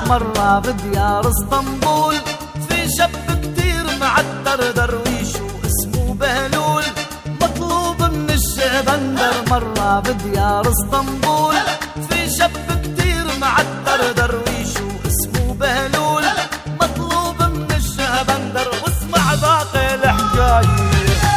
مرة بديار اسطنبول في شاب كتير معتر درويش واسمه بهلول، مطلوب من الشهبندر مرة بديار اسطنبول في شاب كتير معتر درويش واسمه بهلول، مطلوب من الشهبندر. واسمع باقي الحكاية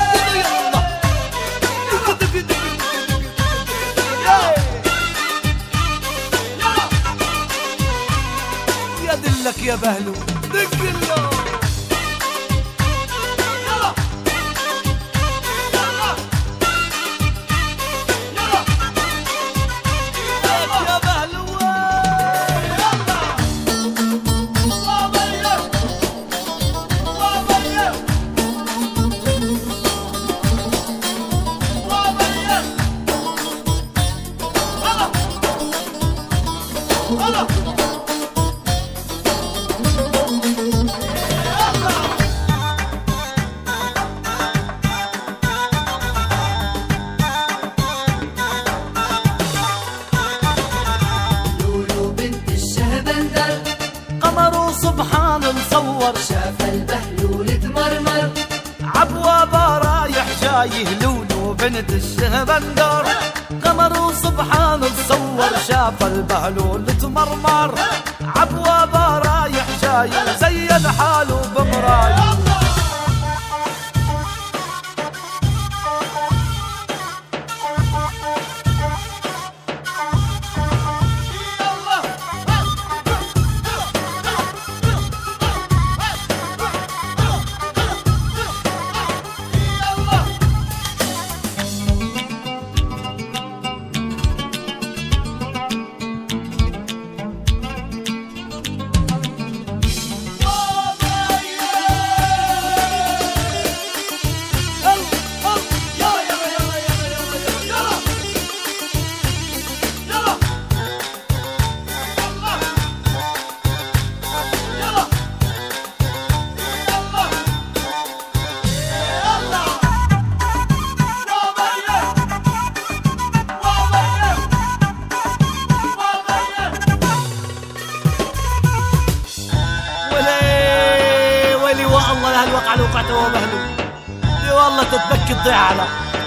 لك يا بهلول دق له سبحان مصور شاف البهلول تمرمر عبوابه رايح جاي لولو بنت الشهبندر. قمر سبحان مصور شاف البهلول تمرمر عبوابه رايح جاي زين حاله بمراي. والله هالوقعة لو وقعت هو بهلول دي والله تتبكي تضيع على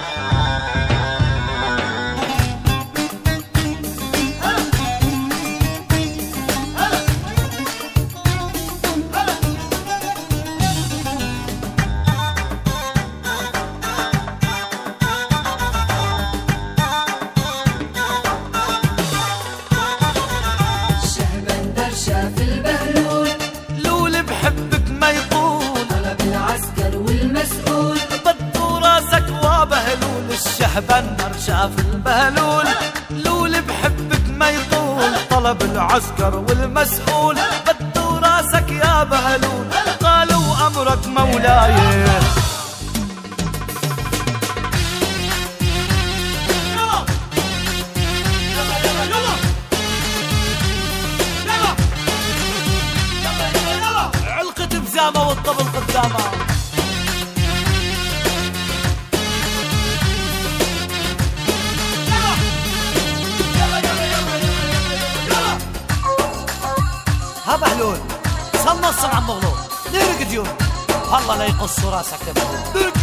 الشهبندر شاف البهلول لول بحبك ما يطول طلب العسكر والمسؤول بدو راسك وبهلول. الشهبندر شاف البهلول لول بحبك ما يطول طلب العسكر والمسؤول بدو راسك يا بهلول. قالوا أمرك مولاي والطبل قدامه. ها بهلول صلنا الصنع المغلوب ليه رقد يوم والله لا يقصوا راسك يا بهلول.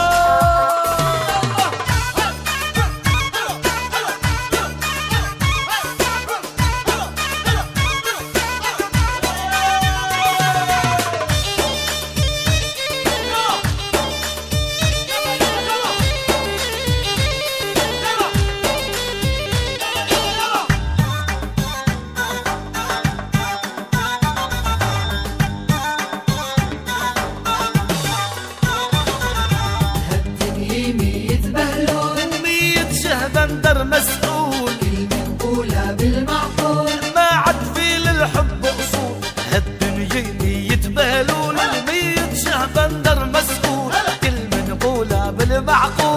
بندر مسؤول كلمة نقولها بالمعقول ما عاد في للحب أصول. هالدنيا مية بهلول ومية شهبندر مسؤول كلمة نقولها بالمعقول.